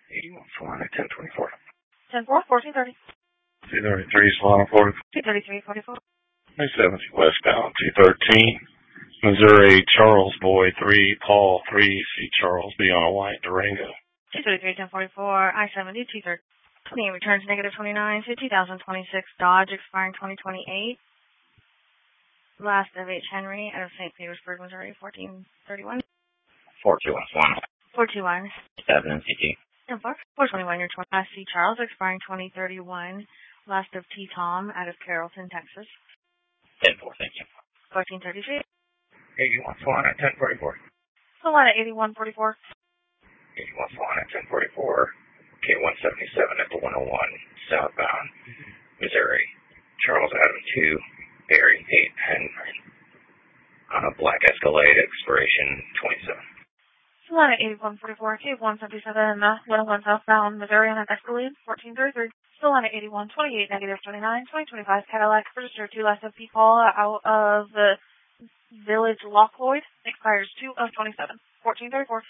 81 Solana 1024. 10-4, 1430. 233 Solana 40. 233, 44. 270 westbound 213. Missouri Charles Boy 3, Paul 3, C. Charles B on a white Durango. 233, 1044, I-70, 230. 28 returns negative 29 to 2026 Dodge expiring 2028. Last of H. Henry out of St. Petersburg, Missouri, 1431. 421 Solana. 421. 7 NCT. 421, your 20. C. Charles expiring 2031. Last of T. Tom out of Carrollton, Texas. 10-4, thank you. 1433. 81 Solana 1044. Solana 8144. 81 Solana 1044. K177 at the 101 southbound Missouri. Charles Adam 2, Barry 8 Henry. On a black Escalade expiration 27. Solana 8144, K177, 101 southbound Missouri on an Escalade, 1433. Solana 8128, negative 29, 2025 Cadillac, registered 2 last of P-Call out of the Village Lockloyd, expires 2 of 27, 1434.